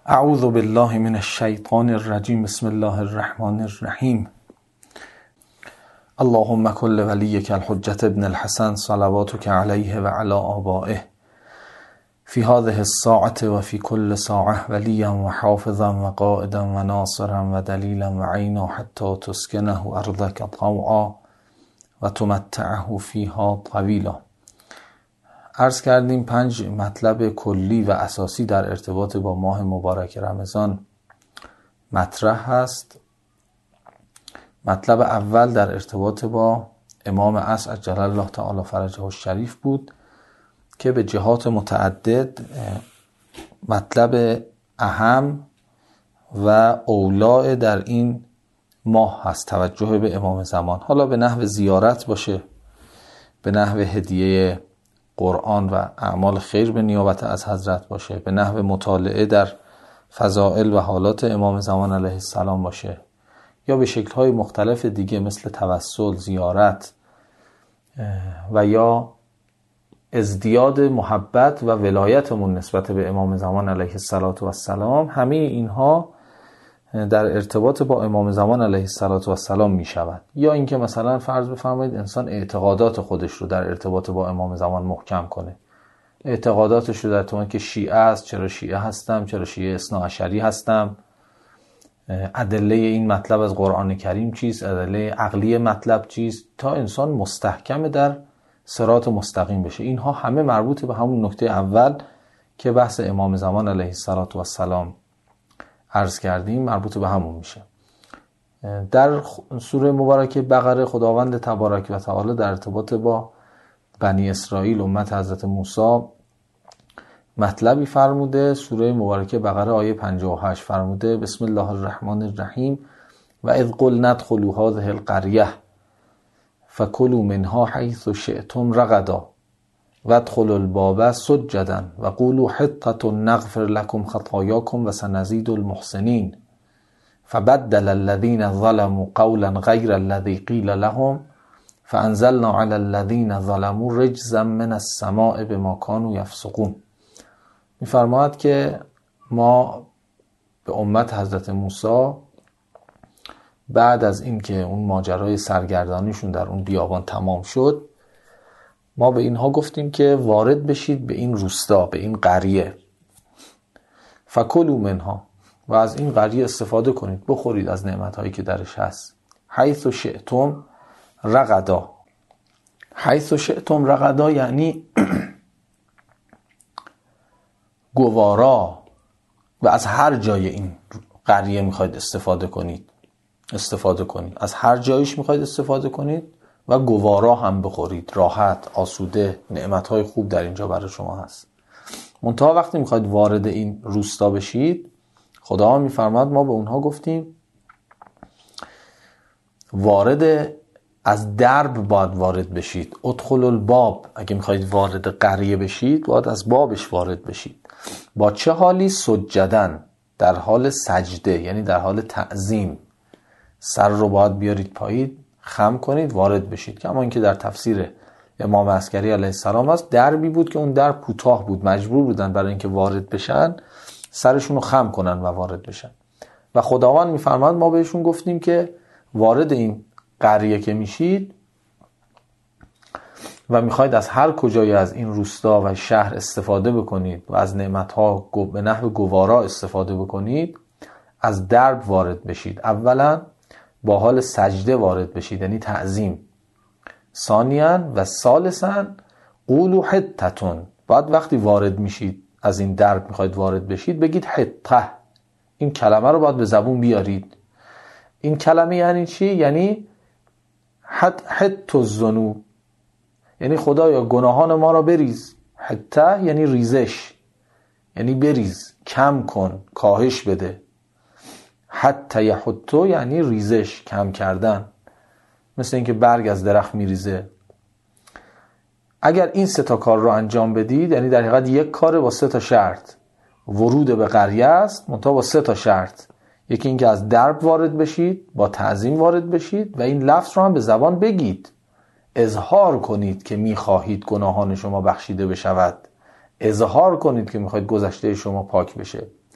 اعوذ بالله من الشیطان الرجیم. بسم الله الرحمن الرحیم. اللهم کل ولیک الحجة ابن الحسن صلواتک علیه و علی آبائه فی هذه الساعة و فی کل ساعة ولیا و حافظا و قائدا و ناصرا و دلیلا و عینا حتی تسکنه ارضک طوعا و تمتعه فیها طویلا. عرض کردیم 5 مطلب کلی و اساسی در ارتباط با ماه مبارک رمضان مطرح هست. مطلب اول در ارتباط با امام عصر عجل الله تعالی فرجه الشریف بود که به جهات متعدد مطلب اهم و اولاء در این ماه هست توجه به امام زمان، حالا به نحو زیارت باشه، به نحو هدیه قرآن و اعمال خیر به نیابت از حضرت باشه، به نحو مطالعه در فضائل و حالات امام زمان علیه السلام باشه، یا به شکل‌های مختلف دیگه مثل توسل، زیارت و یا ازدیاد محبت و ولایتمون نسبت به امام زمان علیه السلام. همه اینها در ارتباط با امام زمان علیه السلام می شود. یا اینکه مثلا فرض بفرمایید انسان اعتقادات خودش رو در ارتباط با امام زمان محکم کنه، اعتقاداتش رو در توان که شیعه است، چرا شیعه هستم، چرا شیعه اثناعشری هستم، ادله این مطلب از قرآن کریم چیست، ادله عقلی مطلب چیست، تا انسان مستحکم در صراط مستقیم بشه. اینها همه مربوط به همون نکته اول که بحث امام زمان علیه السلام عرض کردیم، مربوط به همون میشه. در سوره مبارکه بقره خداوند تبارک و تعالی در ارتباط با بنی اسرائیل امت حضرت موسی مطلبی فرموده. سوره مبارکه بقره آیه 58 فرموده بسم الله الرحمن الرحیم و اذ قلنا ادخلوا هذه القرية فكلوا منها حيث شئتم رغدا وادخلوا الباب سجدا وقولوا حطة نغفر لكم خطاياكم وسنزيد المحسنين فبدل الذين ظلموا قولا غير الذي قيل لهم فانزلنا على الذين ظلموا رجزا من السماء بما كانوا يفسقون. می‌فرماید که ما به امت حضرت موسی بعد از این که اون ماجرای سرگردانیشون در اون بیابان تمام شد، ما به اینها گفتیم که وارد بشید به این روستا، به این قریه، فکلوا منها، و از این قریه استفاده کنید، بخورید از نعمتهایی که درش هست. حیث شئتم رغدا. حیث شئتم رغدا یعنی گوارا، و از هر جای این قریه میخواید استفاده کنید، از هر جایش میخواید استفاده کنید و گوارا هم بخورید، راحت، آسوده، نعمتهای خوب در اینجا برای شما هست. منتها وقتی میخواید وارد این روستا بشید، خدا میفرماد ما به اونها گفتیم وارد از درب باید وارد بشید. ادخلوا الباب، اگه میخواید وارد قریه بشید باید از بابش وارد بشید. با چه حالی؟ سجدن، در حال سجده، یعنی در حال تعظیم. سر رو باید بیارید پایین، خم کنید، وارد بشید. کما اینکه در تفسیر امام عسکری علیه السلام هست دربی بود که اون در کوتاه بود، مجبور بودن برای اینکه وارد بشن سرشون رو خم کنن و وارد بشن. و خداوند میفرماد ما بهشون گفتیم که وارد این قریه که میشید و میخواید از هر کجای از این روستا و شهر استفاده بکنید و از نعمتها به نحو گوارا استفاده بکنید، از درب وارد بشید. اولا با حال سجده وارد بشید، یعنی تعظیم. ثانیاً و ثالثاً قولوا حطة، بعد وقتی وارد میشید، از این درب میخواید وارد بشید، بگید حطه. این کلمه رو باید به زبون بیارید. این کلمه یعنی چی؟ یعنی حط الذنوب، یعنی خدایا گناهان ما را بریز. حطه یعنی ریزش، یعنی بریز، کم کن، کاهش بده. حتی یحطو یعنی ریزش، کم کردن، مثل اینکه برگ از درخت میریزه. اگر این 3 کار رو انجام بدید، یعنی در حقیقت یک کاره با 3 شرط. ورود به قریه است منتها با 3 شرط. یکی اینکه از درب وارد بشید، با تعظیم وارد بشید و این لفظ رو هم به زبان بگید، اظهار کنید که میخواهید گناهان شما بخشیده بشود، اظهار کنید که میخواهید گذشته شما پاک بشه.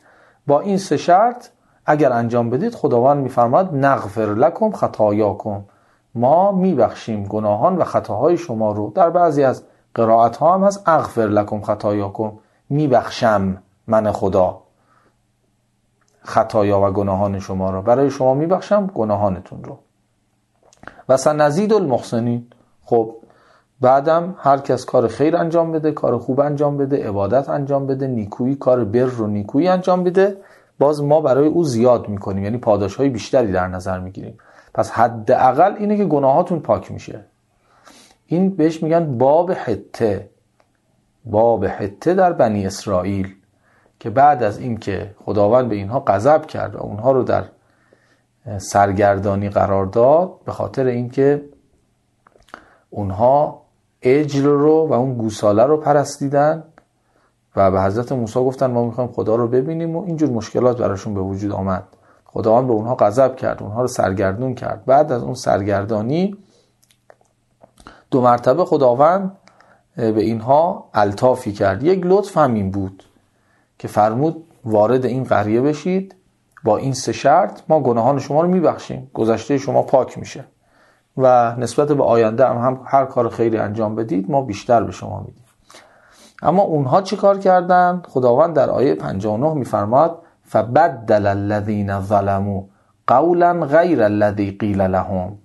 با این 3 شرط اگر انجام بدید خداوند میفرماد نغفر لکم خطایاکم، ما میبخشیم گناهان و خطاهای شما رو. در بعضی از قرائت ها هم هست اغفر لکم خطایاکم، میبخشم من خدا خطایا و گناهان شما رو، برای شما میبخشم گناهانتون رو. و سنزید المحسنین. خب بعدم هر کس کار خیر انجام بده، کار خوب انجام بده، عبادت انجام بده، نیکویی، کار بر رو نیکویی انجام بده، باز ما برای او زیاد میکنیم، یعنی پاداشهای بیشتری در نظر میگیریم. پس حداقل اینه که گناهاتون پاک میشه. این بهش میگن باب حته، باب حته در بنی اسرائیل، که بعد از این که خداوند به اینها غضب کرد و اونها رو در سرگردانی قرار داد به خاطر اینکه اونها عجل رو و اون گوساله رو پرستیدن و به حضرت موسی گفتن ما میخوایم خدا رو ببینیم و اینجور مشکلات براشون به وجود آمد. خداوند به اونها غضب کرد، اونها رو سرگردون کرد. بعد از اون سرگردانی 2 مرتبه خداوند به اینها الطافی کرد. یک لطف همین بود که فرمود وارد این قریه بشید، با این 3 شرط ما گناهان شما رو میبخشیم، گذشته شما پاک میشه و نسبت به آینده هم هر کار خیری انجام بدید ما بیشتر به شما میدیم. اما اونها چی کار کردن؟ خداوند در آیه 59 میفرماد فبدل الذین ظلموا قولا غیر الذی قیل لهم.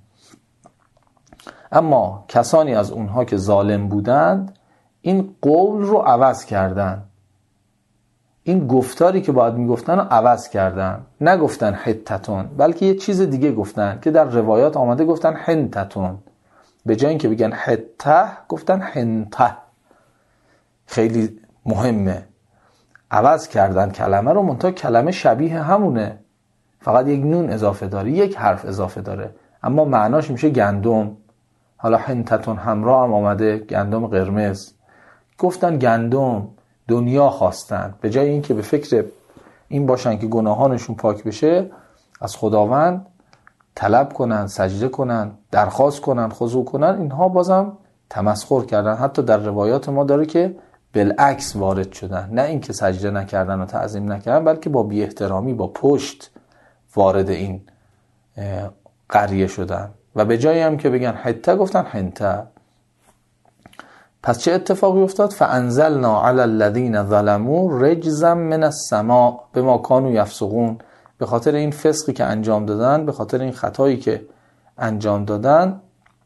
اما کسانی از اونها که ظالم بودند این قول رو عوض کردن، این گفتاری که باید میگفتن رو عوض کردن. نگفتن حتتون بلکه یه چیز دیگه گفتن که در روایات آمده گفتن حنتتون، به جای اینکه بگن حته گفتن حنته. خیلی مهمه، عوض کردن کلمه رو، منتها کلمه شبیه همونه، فقط یک نون اضافه داره، یک حرف اضافه داره، اما معناش میشه گندم. حالا حنتتون همراه هم آمده گندم قرمز. گفتن گندم، دنیا خواستن، به جای اینکه به فکر این باشن که گناهانشون پاک بشه، از خداوند طلب کنن، سجده کنن، درخواست کنن، خضوع کنن، اینها بازم تمسخر کردن. حتی در روایات ما داره که بالعکس وارد شدن، نه اینکه سجده نکردن و تعظیم نکردن، بلکه با بی احترامی، با پشت وارد این قریه شدن و به جایی هم که بگن حته گفتن حنته. پس چه اتفاقی افتاد؟ فانزلنا علی الذین ظلموا رجزا من السماء بما كانوا یفسقون. به خاطر این فسقی که انجام دادن، به خاطر این خطایی که انجام دادن،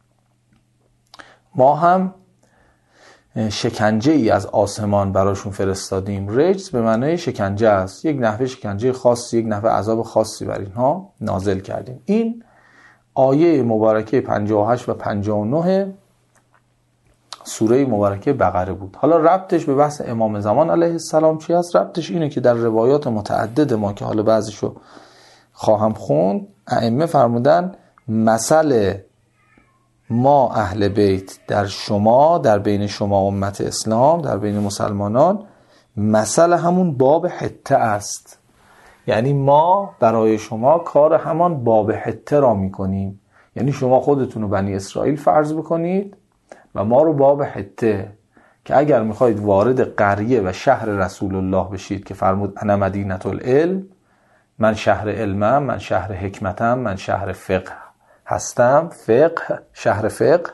ما هم شکنجه ای از آسمان براشون فرستادیم. رجز به معنای شکنجه است، یک نحوه شکنجه خاصی، یک نحوه عذاب خاصی بر اینها نازل کردیم. این آیه مبارکه 58 و 59 سوره مبارکه بقره بود. حالا ربطش به بحث امام زمان علیه السلام چی هست؟ ربطش اینه که در روایات متعدد ما که حالا بعضیشو خواهم خوند، ائمه فرمودن مثل ما اهل بیت در شما، در بین شما امت اسلام، در بین مسلمانان، مثل همون باب حته است. یعنی ما برای شما کار همان باب حته را میکنیم. یعنی شما خودتون رو بنی اسرائیل فرض بکنید و ما رو باب حته، که اگر میخواید وارد قریه و شهر رسول الله بشید که فرمود انا مدینة العلم، من شهر علمم، من شهر حکمتم، من شهر فقه هستم، فقه، شهر فقه.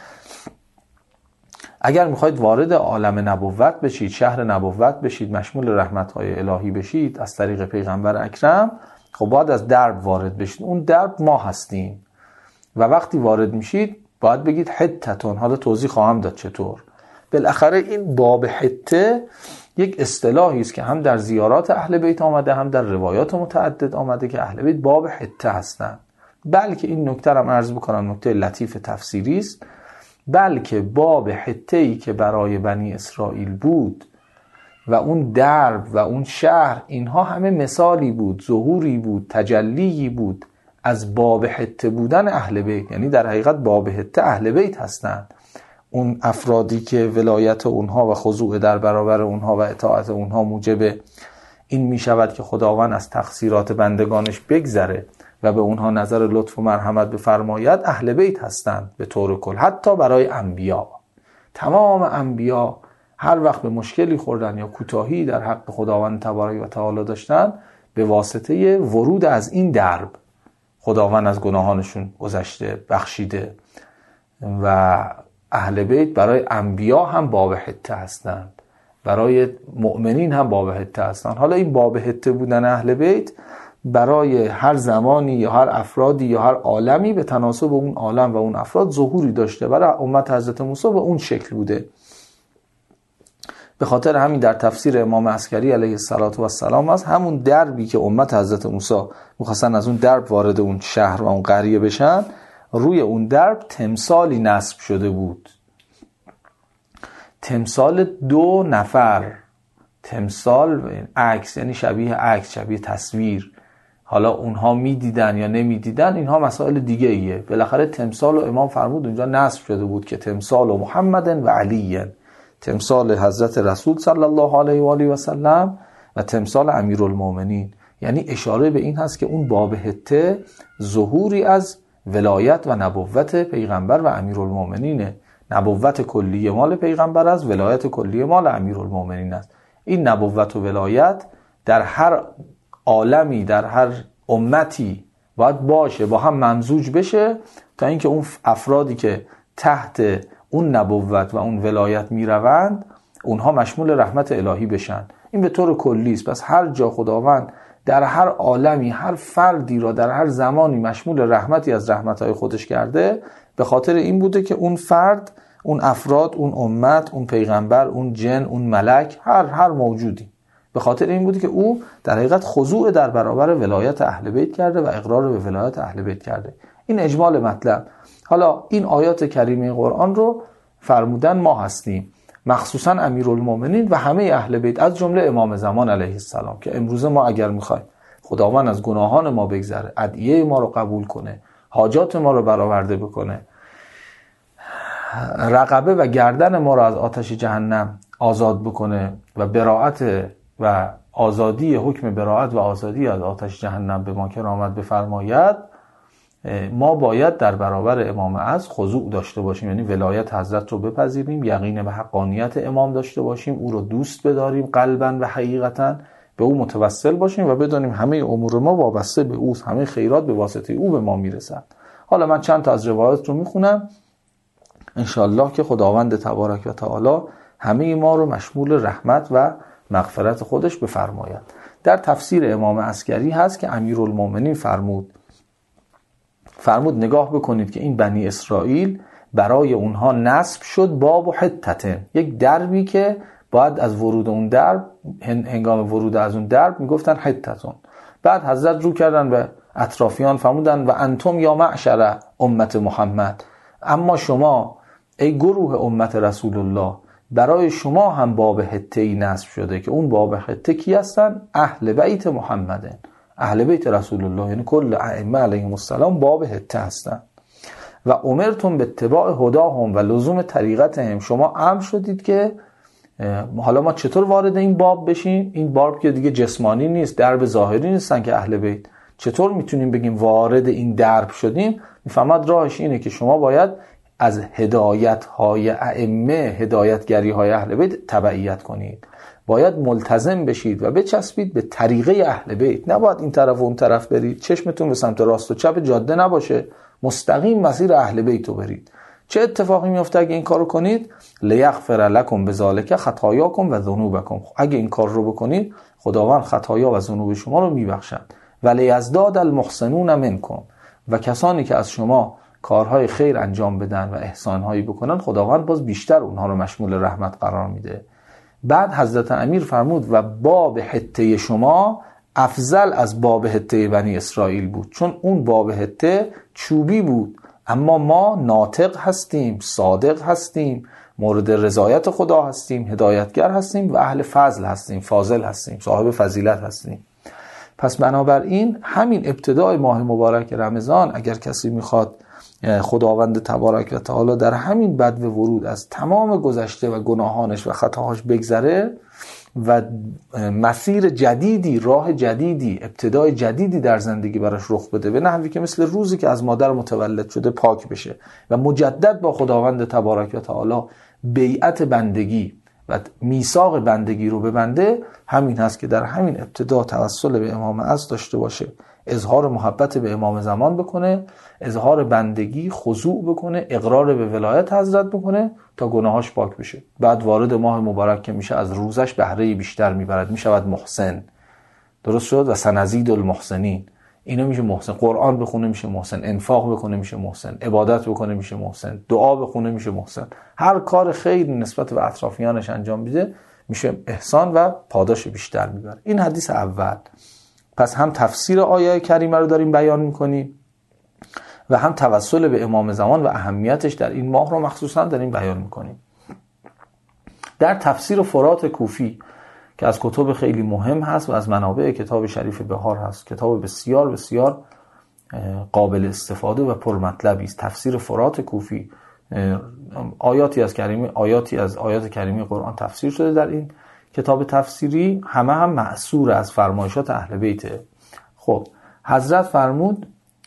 اگر میخواید وارد عالم نبوت بشید، شهر نبوت بشید، مشمول رحمت‌های الهی بشید از طریق پیغمبر اکرم، خب باید از درب وارد بشید. اون درب ما هستیم و وقتی وارد میشید باید بگید حتتون. حالا توضیح خواهم داد چطور. بالاخره این باب حته یک اصطلاحی است که هم در زیارات اهل بیت آمده، هم در روایات متعدد آمده که اهل بیت باب حته هستند. بلکه این نکته رو عرض بکنم، نکته لطیف تفسیری است، بلکه باب حته‌ای که برای بنی اسرائیل بود و اون درب و اون شهر، اینها همه مثالی بود، ظهوری بود، تجلیی بود از باب حته بودن اهل بیت. یعنی در حقیقت باب حته اهل بیت هستند، اون افرادی که ولایت اونها و خضوع در برابر اونها و اطاعت اونها موجب این می شود که خداوند از تقصیرات بندگانش بگذره و به اونها نظر لطف و مرحمت بفرماید، اهل بیت هستند به طور کل. حتی برای انبیا، تمام انبیا هر وقت به مشکلی خوردن یا کوتاهی در حق خداوند تبارک و تعالی داشتن، به واسطه ورود از این درب خداوند از گناهانشون گذشته، بخشیده. و اهل بیت برای انبیا هم باب حته هستند، برای مؤمنین هم باب حته هستند. حالا این باب حته بودن اهل بیت برای هر زمانی یا هر افرادی یا هر عالمی به تناسب اون عالم و اون افراد ظهوری داشته. برای امت حضرت موسی به اون شکل بوده. به خاطر همین در تفسیر امام عسکری علیه السلام هست همون دربی که امت حضرت موسی می‌خواستن از اون درب وارد اون شهر و اون قریه بشن، روی اون درب تمثالی نصب شده بود، تمثال 2 نفر، تمثال عکس، یعنی شبیه عکس، شبیه تصویر. حالا اونها میدیدن یا نمیدیدن اینها مسائل دیگه ایه. بالاخره تمثال و امام فرمود اونجا نصب شده بود که تمثال و محمد و علی، تمثال حضرت رسول صلی الله علیه و آله و سلم و تمثال امیرالمومنین. یعنی اشاره به این هست که اون باب حته ظهوری از ولایت و نبوت پیغمبر و امیرالمومنینه. نبوت کلی مال پیغمبر است، ولایت کلی مال امیرالمومنین است. این نبوت و ولایت در هر عالمی، در هر امتی باید باشه، با هم ممزوج بشه تا اینکه اون افرادی که تحت اون نبوت و اون ولایت میروند اونها مشمول رحمت الهی بشن. این به طور کلی است. پس هر جا خداوند در هر عالمی هر فردی را در هر زمانی مشمول رحمتی از رحمتهای خودش کرده، به خاطر این بوده که اون فرد، اون افراد، اون امت، اون پیغمبر، اون جن، اون ملک، هر موجودی، به خاطر این بوده که او در حقیقت خضوع در برابر ولایت اهل بیت کرده و اقرار به ولایت اهل بیت کرده. این اجمال مطلب. حالا این آیات کریمه قرآن رو فرمودن ما هستیم، مخصوصا امیرالمومنین و همه اهل بیت از جمله امام زمان علیه السلام، که امروز ما اگر میخوایم خداوند از گناهان ما بگذره، ادعیه ما رو قبول کنه، حاجات ما رو برآورده بکنه، رقبه و گردن ما رو از آتش جهنم آزاد بکنه و براءت و آزادی، حکم براءت و آزادی از آتش جهنم به ما کرامت بفرماید، ما باید در برابر امام از خضوع داشته باشیم. یعنی ولایت حضرت رو بپذیریم، یقین به حقانیت امام داشته باشیم، او رو دوست بداریم قلباً و حقیقتاً، به او متوسل باشیم و بدانیم همه امور ما وابسته به اوست، همه خیرات به واسطه او به ما میرسد. حالا من چند تا از روایات رو میخونم انشالله که خداوند تبارک و تعالی همه ما رو مشمول رحمت و مغفرت خودش بفرماید. در تفسیر امام عسکری هست که امیرالمومنین فرمود نگاه بکنید که این بنی اسرائیل برای اونها نصب شد باب و حتتن، یک دربی که باید از ورود اون درب، هنگام ورود از اون درب میگفتن حتتون. بعد حضرت رو کردن به اطرافیان فرمودن و انتم یا معشر امت محمد، اما شما ای گروه امت رسول الله، برای شما هم باب حته‌ای نصب شده که اون باب حته کی هستن؟ اهل بیت محمدن، اهل بیت رسول الله، یعنی کل ائمه علیهم السلام باب حته هستن. و امرتم به اتباع هداهم و لزوم طریقتهم، شما امر شدید که حالا ما چطور وارد این باب بشیم؟ این باب که دیگه جسمانی نیست، درب ظاهری نیستن که اهل بیت، چطور میتونیم بگیم وارد این درب شدیم؟ میفهمد راهش اینه که شما باید از هدایت های ائمه، هدایتگری های اهل بیت تبعیت کنید، باید ملتزم بشید و بچسبید به طریقه اهل بیت. نباید این طرف و اون طرف برید، چشمتون به سمت راست و چپ جاده نباشه، مستقیم مسیر اهل بیت رو برید. چه اتفاقی میفته اگه این کارو کنید؟ لیغفر لکم بذالک خطایاکم و ذنوبکم، اگه این کار رو بکنید خداوند خطایا و ذنوب شما رو میبخشد. و لیزداد المحسنون منکم، و کسانی که از شما کارهای خیر انجام بدن و احسانهایی بکنن خداوند باز بیشتر اونها رو مشمول رحمت قرار میده. بعد حضرت امیر فرمود و باب حته شما افضل از باب حته بنی اسرائیل بود، چون اون باب حته چوبی بود، اما ما ناطق هستیم، صادق هستیم، مورد رضایت خدا هستیم، هدایتگر هستیم و اهل فضل هستیم، فاضل هستیم، صاحب فضیلت هستیم. پس بنابراین همین ابتدای ماه مبارک رمضان اگر کسی میخواد خداوند تبارک و تعالی در همین بدو ورود از تمام گذشته و گناهانش و خطاهاش بگذره و مسیر جدیدی، راه جدیدی، ابتدای جدیدی در زندگی براش رخ بده، به نحوی که مثل روزی که از مادر متولد شده پاک بشه و مجدد با خداوند تبارک و تعالی بیعت بندگی و میثاق بندگی رو ببنده، همین هست که در همین ابتدا توسل به امام عصر داشته باشه، اظهار محبت به امام زمان بکنه، اظهار بندگی، خضوع بکنه، اقرار به ولایت حضرت بکنه تا گناهاش پاک بشه. بعد وارد ماه مبارک که میشه از روزش بهره بیشتر میبرد، میشود محسن. درست شد؟ و سنزید المحسنین. اینو میشه محسن. قرآن بخونه میشه محسن، انفاق بکنه میشه محسن، عبادت بکنه میشه محسن، دعا بخونه میشه محسن، هر کار خیر نسبت به اطرافیانش انجام بده میشه احسان و پاداش بیشتر میبره. این حدیث اول. پس هم تفسیر آیه کریمه رو داریم بیان میکنیم و هم توسل به امام زمان و اهمیتش در این ماه رو مخصوصا داریم بیان میکنیم. در تفسیر فرات کوفی که از کتب خیلی مهم هست و از منابع کتاب شریف بهار هست، کتاب بسیار بسیار قابل استفاده و پرمطلبی است. تفسیر فرات کوفی، آیاتی از آیات کریمه قرآن تفسیر شده در این کتاب تفسیری، هم مأثور از فرمایشات اهل بیته. خب حضرت فرمود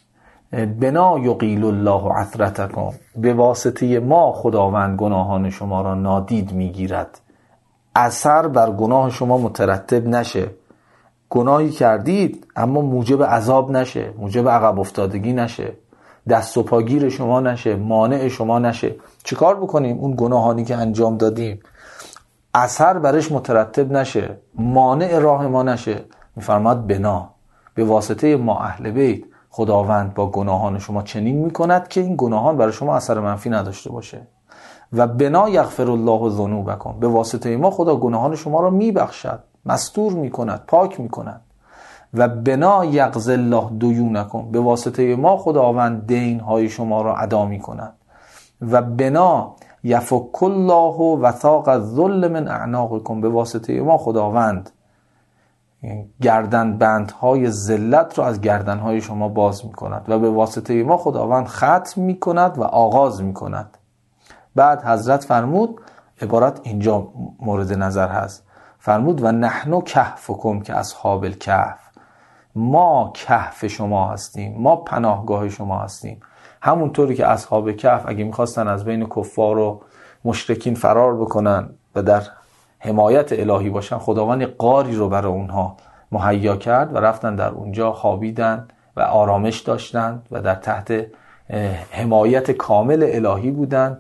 بنا یقیل الله عثرتکم، به واسطه ما خداوند گناهان شما را نادید میگیرد، اثر بر گناه شما مترتب نشه. گناهی کردید اما موجب عذاب نشه، موجب عقب افتادگی نشه، دست و پاگیر شما نشه، مانع شما نشه. چیکار بکنیم؟ اون گناهانی که انجام دادیم اثر برش مترتب نشه، مانع راه ما نشه. میفرماد بنا، به واسطه ما اهل بیت خداوند با گناهان شما چنین میکند که این گناهان برای شما اثر منفی نداشته باشه. و بنا یغفر الله ذنوبکم، به واسطه ما خدا گناهان شما را میبخشد، مستور میکند، پاک میکند. و بنا یقضی الله دیونکم، به واسطه ما خداوند دین های شما را ادا میکند. و بنا یفک الله وثاق الذل من اعناقکم، به واسطه ما خداوند گردن بندهای ذلت را از گردنهای شما باز میکند. و به واسطه ما خداوند ختم میکند و آغاز میکند. بعد حضرت فرمود، عبارت اینجا مورد نظر هست، فرمود و نحن کهفکم که اصحاب الکهف، ما کهف شما هستیم، ما پناهگاه شما هستیم. همونطوری که اصحاب کهف اگه میخواستن از بین کفار و مشرکین فرار بکنن و در حمایت الهی باشن، خداوند غاری رو برای اونها مهیا کرد و رفتن در اونجا خوابیدن و آرامش داشتن و در تحت حمایت کامل الهی بودن.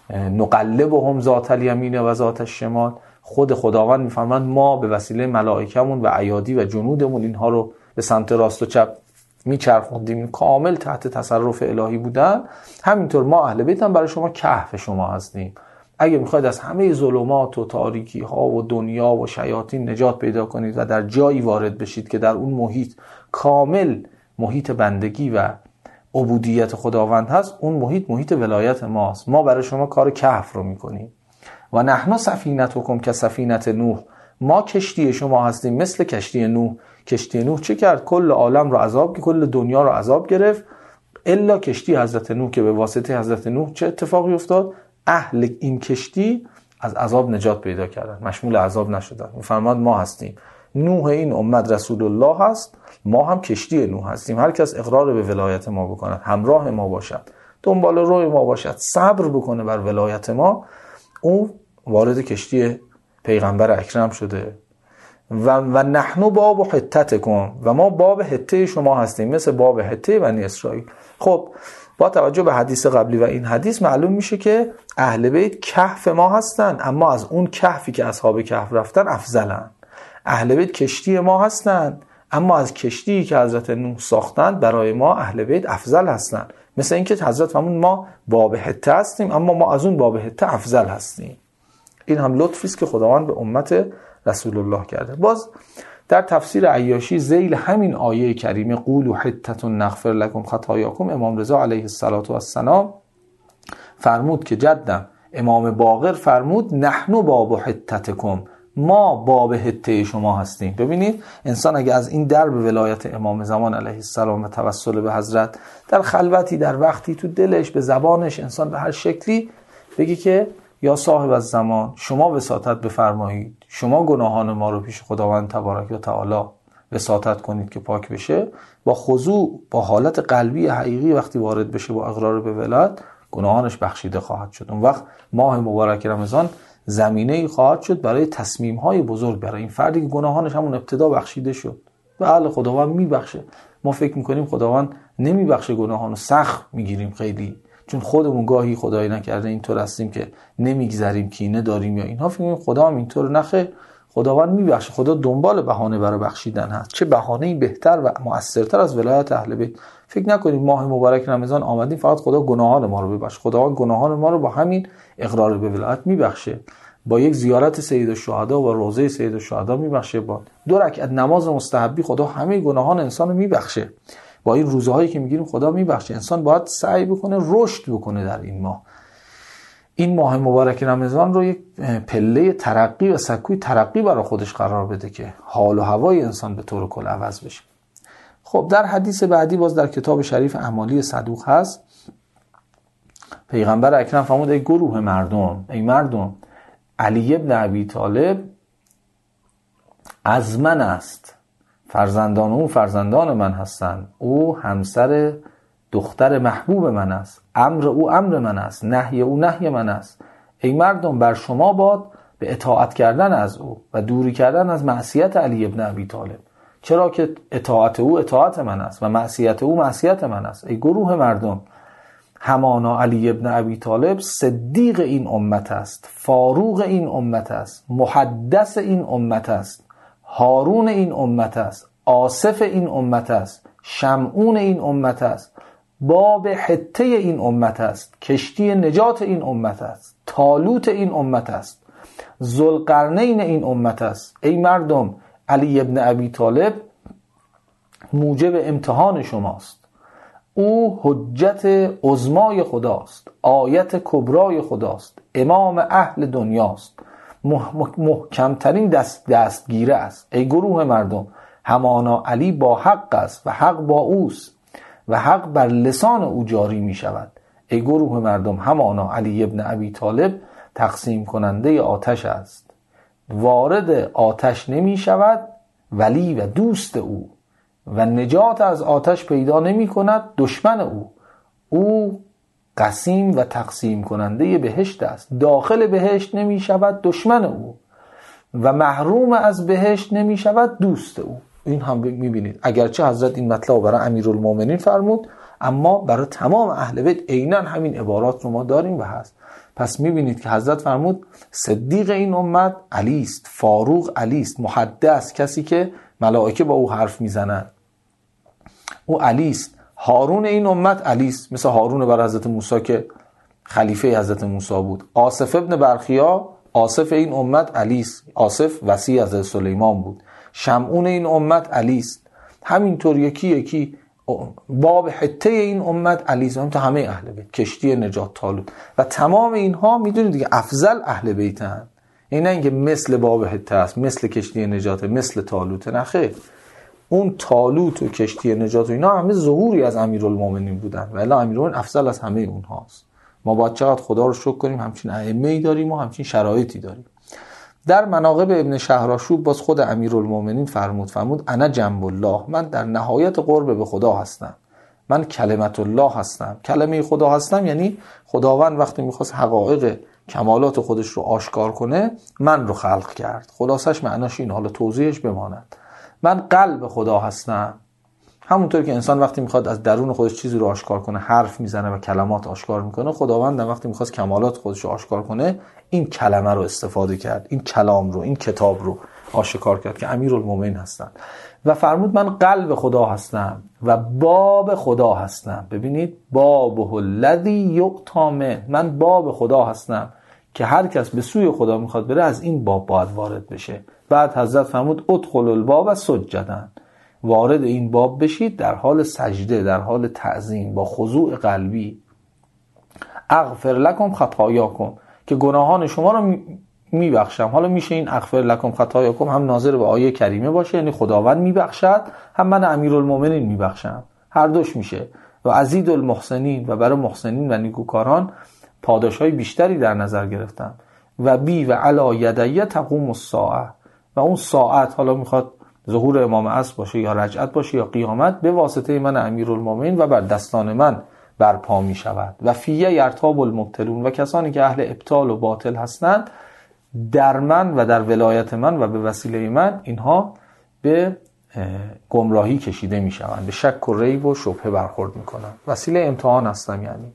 نقلبهم ذات الیمین و ذات الشمال، خود خداوند میفرماند ما به وسیله ملائکمون و ایادی و جنودمون اینها رو به سمت راست و چپ میچرخوندیم، کامل تحت تصرف الهی بودن. همینطور ما اهل بیت هم برای شما کهف شما هستیم. اگه میخواید از همه ظلمات و تاریکی ها و دنیا و شیاطین نجات پیدا کنید و در جایی وارد بشید که در اون محیط کامل محیط بندگی و عبودیت خداوند هست، اون محیط ولایت ماست. ما برای شما کار کهف رو میکنیم. و نحن سفینتکم که سفینت نوح، ما کشتی شما هستیم مثل کشتی نوح. کشتی نوح چه کرد؟ کل عالم رو عذاب، کل دنیا رو عذاب گرفت، الا کشتی حضرت نوح که به واسطه حضرت نوح چه اتفاقی افتاد؟ اهل این کشتی از عذاب نجات پیدا کردن، مشمول عذاب نشدن. میفرماد ما هستیم، نوح این امت رسول الله هست، ما هم کشتی نوح هستیم. هر کس اقرار به ولایت ما بکند، همراه ما باشد، دنبال روی ما باشد، صبر بکنه بر ولایت ما، وارد کشتی پیغمبر اکرم شده. و نحنو باب حتتکم، و ما باب حته شما هستیم، مثل باب حته بنی اسرائیل. خب با توجه به حدیث قبلی و این حدیث معلوم میشه که اهل بیت کهف ما هستن، اما از اون کهفی که اصحاب کهف رفتن افضلن. اهل بیت کشتی ما هستن، اما از کشتی که حضرت نوح ساختند برای ما اهل بیت افضل هستن. مثل اینکه حضرت فرمود ما باب حته هستیم، اما ما از اون باب حته افضل هستیم. این هم لطفی است که خداوند به امت رسول الله کرده. باز در تفسیر عیاشی ذیل همین آیه کریمه قولوا حته نغفر لكم خطاياكم، امام رضا علیه السلام فرمود که جدم امام باقر فرمود نحن باب حتتکم، ما باب حته شما هستیم. ببینید انسان اگه از این درب ولایت امام زمان علیه السلام و توسل به حضرت در خلوتی، در وقتی تو دلش، به زبانش، انسان به هر شکلی بگی که یا صاحب از زمان شما وساطت بفرمایید، شما گناهان ما رو پیش خداوند تبارک و تعالی وساطت کنید که پاک بشه، با خضوع، با حالت قلبی حقیقی وقتی وارد بشه با اقرار به ولایت، گناهانش بخشیده خواهد شد. اون وقت ماه مبارک رمضان زمینه‌ای خواهد شد برای تصمیم‌های بزرگ برای این فردی که گناهانش همون ابتدا بخشیده شد. بله خداوند میبخشه. ما فکر میکنیم خداوند نمیبخشه گناهانو، سخت میگیریم خیلی، چون خودمون گاهی خدای نکرده اینطور هستیم که نمیگذریم، کینه داریم یا اینها، فکر میکنیم خدا هم اینطور. نخیر، خداوند میبخشه. خدا دنبال بهانه برای بخشیدن هست. چه بهانه‌ای بهتر و مؤثرتر از ولایت اهل بیت. فکر نکنید ماه مبارک رمضان آمدیم فقط خدا گناهان ما رو ببخشه. خداوند گناهان ما رو با همین اقرار به ولایت میبخشه، با یک زیارت سید الشهدا و روضه سید الشهدا میبخشه، با 2 رکعت نماز مستحبی خدا همه گناهان انسان رو میبخشه. با این روزهایی که میگیریم خدا میبخشه. انسان باید سعی بکنه رشد بکنه در این ماه. این ماه مبارک رمضان رو یک پله ترقی و سکوی ترقی برای خودش قرار بده که حال و هوای انسان به طور کل عوض بشه. خب در حدیث بعدی باز در کتاب شریف اعمالی صدوق هست، پیغمبر اکرم فرمود ای گروه مردم، ای مردم، علی ابن ابی طالب از من است، فرزندان او فرزندان من هستند، او همسر دختر محبوب من است، امر او امر من است، نهی او نهی من است. ای مردم بر شما باد به اطاعت کردن از او و دوری کردن از معصیت علی ابن ابی طالب، چرا که اطاعت او اطاعت من است و معصیت او معصیت من است. ای گروه مردم، همانا علی ابن ابی طالب صدیق این امت است، فاروق این امت است، محدث این امت است، هارون این امت است، آصف این امت است، شمعون این امت است، باب حته این امت است، کشتی نجات این امت است، طالوت این امت است، ذوالقرنین این امت است. ای مردم، علی ابن ابی طالب موجب امتحان شماست. او حجت عظمای خداست، آیت کبرای خداست، امام اهل دنیاست، محکمترین دستگیره است. ای گروه مردم، همانا علی با حق است و حق با اوست و حق بر لسان او جاری می شود. ای گروه مردم، همانا علی ابن ابی طالب تقسیم کننده آتش است، وارد آتش نمی شود ولی و دوست او، و نجات از آتش پیدا نمی کند دشمن او. او قسیم و تقسیم کننده بهشت است، داخل بهشت نمی شود دشمن او، و محروم از بهشت نمی شود دوست او. این هم میبینید اگرچه حضرت این مطلب برای امیرالمومنین فرمود، اما برای تمام اهل بیت عیناً همین عبارات رو ما داریم و هست. پس میبینید که حضرت فرمود صدیق این امت علی است، فاروق علی است، محدث کسی که ملائکه با او حرف میزنند او علی است، هارون این امت علی است، مثل هارون بر حضرت موسی که خلیفه حضرت موسی بود، آصف ابن برخیا آصف این امت علی است، آصف وصی حضرت سلیمان بود، شمعون این امت علی است. همینطور یکی یکی باب حته این امت علی است، تا همه اهل بیت، کشتی نجات، طالوت و تمام اینها میدونید دیگه افضل اهل بیتن. این نه اینکه مثل باب حته است، مثل کشتی نجات، مثل طالوت، نه خیر. اون طالوت و کشتی نجات و اینا همه ظهوری از امیرالمومنین بودن و الا امیرالمومنین افضل از همه اونهاست. ما باید چقدر خدا رو شکر کنیم همچین ائمه‌ای داریم و همچین شرایطی داریم. در مناقب ابن شهرآشوب باز خود امیرالمومنین فرمود انا جنب الله، من در نهایت قرب به خدا هستم، من کلمت الله هستم. کلمه خدا هستم یعنی خداوند وقتی میخواست حقایق کمالات خودش رو آشکار کنه من رو خلق کرد. خلاصش معناش این، حالا توضیحش بماند. من قلب خدا هستم. همونطور که انسان وقتی میخواد از درون خودش چیزی رو آشکار کنه حرف میزنه و کلمات آشکار میکنه، خداوند وقتی میخواست کمالات خودش رو آشکار کنه این کلمه رو استفاده کرد، این کلام رو، این کتاب رو آشکار کرد که امیرالمومنین هستن. و فرمود من قلب خدا هستم و باب خدا هستم. ببینید، بابه الذی یؤتی منه، من باب خدا هستم که هر کس به سوی خدا میخواد بره از این باب باید وارد بشه. بعد حضرت فرمود ادخلوا الباب سجدا، وارد این باب بشید در حال سجده، در حال تعظیم، با خضوع قلبی. اغفر لکم خطایاکم، که گناهان شما رو میبخشم. حالا میشه این اغفر لکم خطایاکم هم ناظر به آیه کریمه باشه، یعنی خداوند میبخشد، هم من امیرالمومنین میبخشم، هر دوش میشه. و ازید المحسنین، و برای محسنین و نیکوکاران پاداشهای بیشتری در نظر گرفتم. و بی و علی یدی تقوم الساعه، و اون ساعت حالا میخواد ظهور امام عصر باشه یا رجعت باشه یا قیامت، به واسطه من امیرالمومنین و بر دستان من برپا می شود. و فیه یرتاب المبتلون، و کسانی که اهل ابطال و باطل هستند در من و در ولایت من و به وسیله من اینها به گمراهی کشیده می شوند، به شک و ریب و شبهه برخورد می کنند. وسیله امتحان هستم یعنی.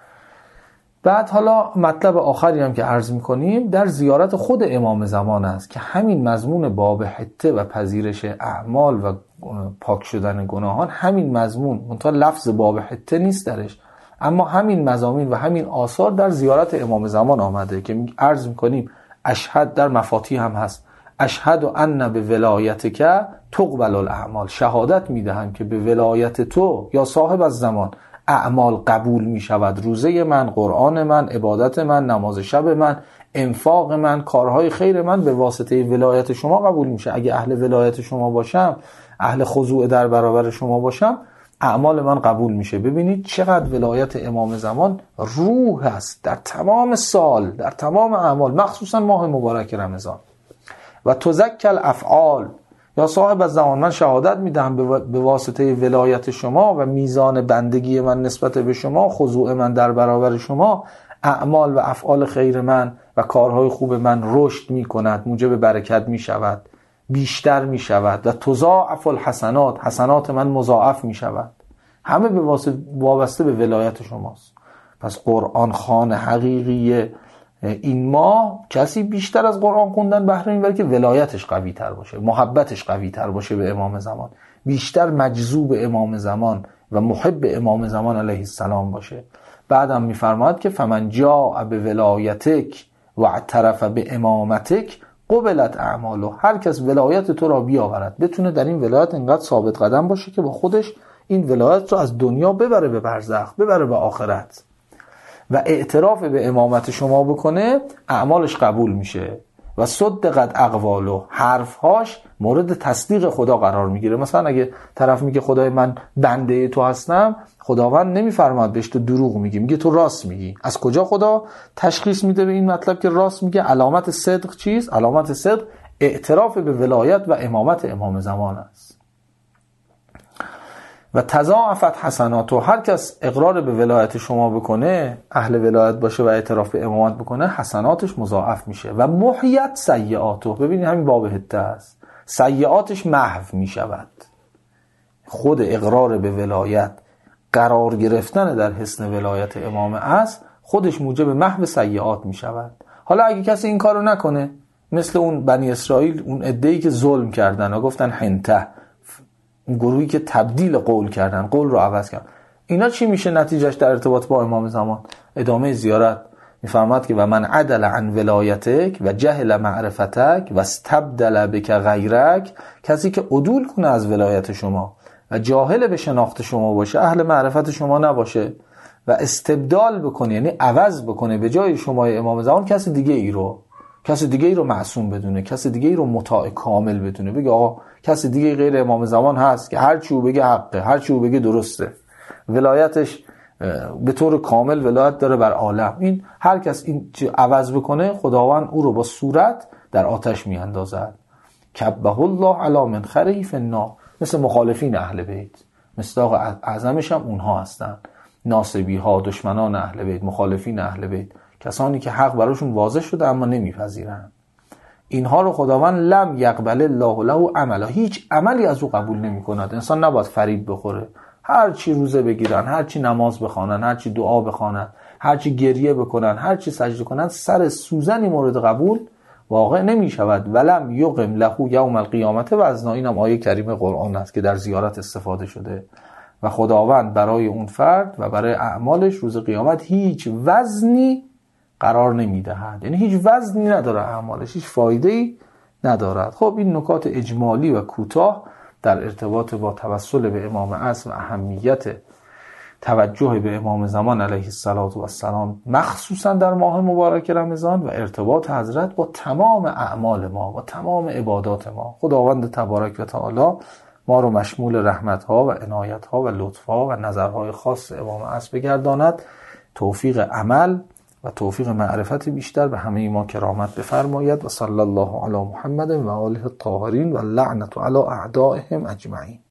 بعد حالا مطلب آخری هم که عرض می کنیم در زیارت خود امام زمان است که همین مضمون باب حته و پذیرش اعمال و پاک شدن گناهان، همین مضمون منتها لفظ باب حته نیست درش، اما همین مضامین و همین آثار در زیارت امام زمان آمده که عرض می کنیم اشهد در مفاتیح هم هست، اشهد ان به ولایتک تقبل الاعمال، شهادت میدهم که به ولایت تو یا صاحب از زمان اعمال قبول می شود، روزه من، قرآن من، عبادت من، نماز شب من، انفاق من، کارهای خیر من به واسطه ولایت شما قبول میشه. اگه اهل ولایت شما باشم، اهل خضوع در برابر شما باشم، اعمال من قبول میشه. ببینید چقدر ولایت امام زمان روح است در تمام سال، در تمام اعمال، مخصوصا ماه مبارک رمضان. و تزکی الافعال، یا صاحب از زمان من شهادت میدهم به واسطه ولایت شما و میزان بندگی من نسبت به شما، خضوع من در برابر شما، اعمال و افعال خیر من و کارهای خوب من رشد میکند، موجب برکت میشود، بیشتر میشود. و تضاعف الحسنات، حسنات من مضاعف میشود. همه به وابسته به ولایت شماست. پس قرآن خوان حقیقی این ماه کسی بیشتر از قرآن خوندن بهره میبره که ولایتش قوی تر باشه، محبتش قوی تر باشه به امام زمان، بیشتر مجذوب امام زمان و محب امام زمان علیه السلام باشه. بعدم میفرماید که فمن جاء به ولایتک و اعترف به امامتک قبلت اعماله، هر کس ولایت تو را بیاورد، بتونه در این ولایت انقدر ثابت قدم باشه که با خودش این ولایت رو از دنیا ببره به برزخ، ببره به آخرت و اعتراف به امامت شما بکنه، اعمالش قبول میشه. و صدقت اقواله، حرفهاش مورد تصدیق خدا قرار میگیره. مثلا اگه طرف میگه خدای من بنده تو هستم، خداوند نمیفرماد بهش تو دروغ میگی، میگه تو راست میگی. از کجا خدا تشخیص میده به این مطلب که راست میگه؟ علامت صدق چیست؟ علامت صدق اعتراف به ولایت و امامت امام زمان است. و تضاعفت حسناتو، هر کس اقرار به ولایت شما بکنه، اهل ولایت باشه و اعتراف به امامت بکنه، حسناتش مضاعف میشه. و محیت سیئاتو، ببینید همین باب حته است، سیئاتش محو میشود. خود اقرار به ولایت، قرار گرفتن در حصن ولایت امام است، خودش موجب محو سیئات میشود. حالا اگه کسی این کارو نکنه، مثل اون بنی اسرائیل، اون عده‌ای که ظلم کردن و گفتن حنته، اون گروهی که تبدیل قول کردن، قول رو عوض کردن، اینا چی میشه نتیجهش در ارتباط با امام زمان؟ ادامه زیارت میفرماد که و من عدل عن ولایتک و جهل معرفتک و استبدل بک غیرک، کسی که عدول کنه از ولایت شما و جاهل به شناخت شما باشه، اهل معرفت شما نباشه و استبدال بکنه، یعنی عوض بکنه به جای شما امام زمان کسی دیگه ای رو معصوم بدونه، کسی دیگه ای رو مطاع کامل بدونه، بگه آقا کسی دیگه غیر امام زمان هست که هر چی او بگه حقه، هر چی او بگه درسته، ولایتش به طور کامل ولایت داره بر عالم. این هر کس این عوض بکنه، خداوند او رو با صورت در آتش میاندازد. کبه الله علی من خره فی النار، مثل مخالفین اهل بیت، مصداق اعظمش هم اونها هستن، ناصبی ها، دشمنان اهل بیت، مخالفین اهل بیت، کسانی که حق براشون واضح شده اما نمیپذیرن. اینها رو خداوند لم یقبل الله له عملا، هیچ عملی از او قبول نمی‌کند. انسان نباید فریب بخوره، هر چی روزه بگیرن، هر چی نماز بخوانن، هر چی دعا بخوانن، هر چی گریه بکنن، هر چی سجده کنن، سر سوزنی مورد قبول واقع نمی‌شود. ولم یقم له یوم القیامت، و از اینم آیه کریم قرآن است که در زیارت استفاده شده. و خداوند برای اون فرد و برای اعمالش روز قیامت هیچ وزنی قرار نمیدهد، یعنی هیچ وزنی نداره اعمالش، هیچ فایده‌ای ندارد. خب این نکات اجمالی و کوتاه در ارتباط با توسل به امام اعظم و اهمیت توجه به امام زمان علیه السلام، مخصوصا در ماه مبارک رمضان، و ارتباط حضرت با تمام اعمال ما و تمام عبادات ما. خداوند تبارک و تعالی ما رو مشمول رحمت‌ها و عنایت‌ها و لطف‌ها و نظرهای خاص امام اعظم بگرداند. توفیق عمل و توفیق معرفت بیشتر به همه ما کرامت بفرماید. و صلی الله علی محمد و آله الطاهرین و لعنت علی اعدائهم اجمعین.